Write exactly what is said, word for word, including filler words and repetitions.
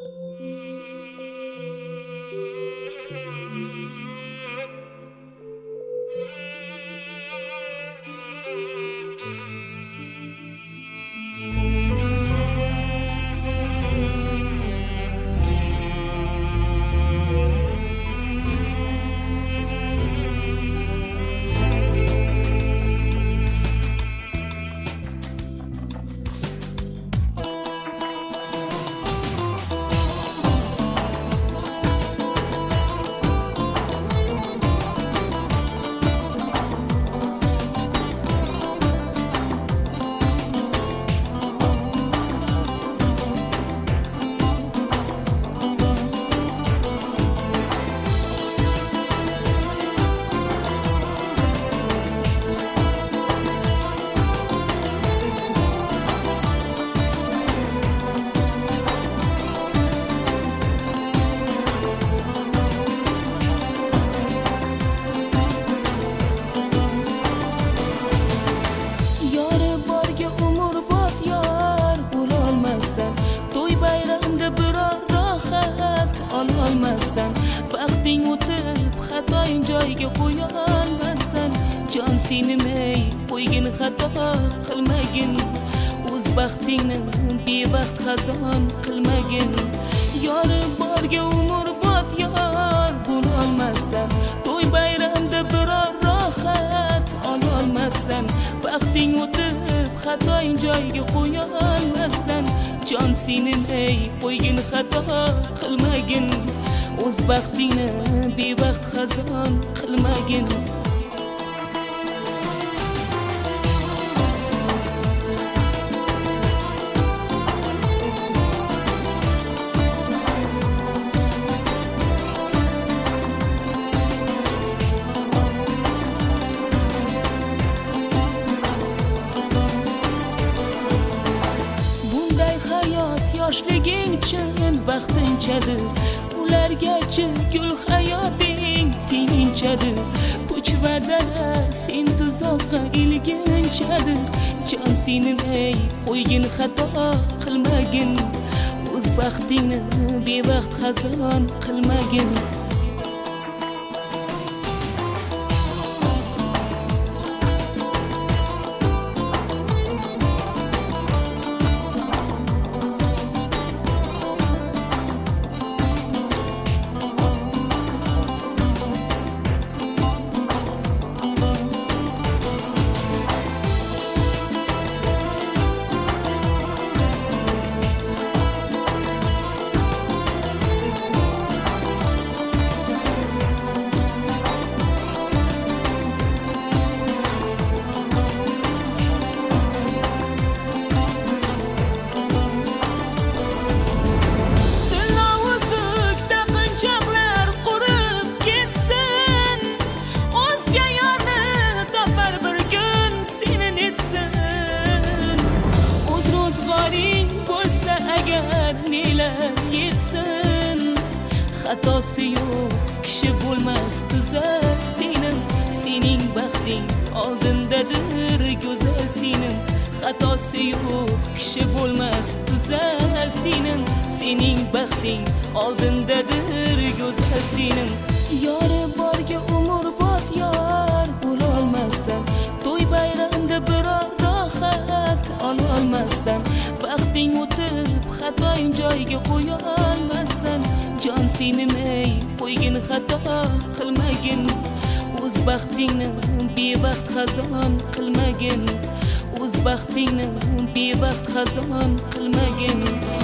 Vaqting o'tib xatoing joyiga qo'ya olmassan. Jon senim ey, qo'ygin xato qilmagin. O'z baxtingni bebaxt xazon qilmagin. Yori borga umrbod yor bo'lolmassan. To'y bayramda biror rohat ololmassan. Vaqting o'tib xatoing joyiga qo'ya olmassan. Jon senim ey, qo'ygin xato qilmagin. O'z baxtingni bebaxt xazon qilmagin. Bunday hayot yoshliging uchun vaqtinchadir. Ulargacha gul hayoting tinchadir. Puch va dala sen tuzoqqa ilginchadir. Jon senim ey, qo'ygin xato qilmagin. O'z baxtingni bebaxt xazon qilmagin. Yetsin xatosi yo'q kishi bo'lmas tuzar sening. Sening baxting oldindadir go'zal sening. Xatosi yo'q kishi bo'lmas tuzar sening. Sening baxting oldindadir go'zal sening. Yori borga umrbod yor bo'lolmassan. To'y bayramda biror rohat ololmassan. Vaqting o'tib xatoing joyiga qo'ya olmassan. Jon senim ey, qo'ygin xato qilmagin. O'z baxtingni bebaxt xazon qilmagin. O'z baxtingni bebaxt xazon qilmagin.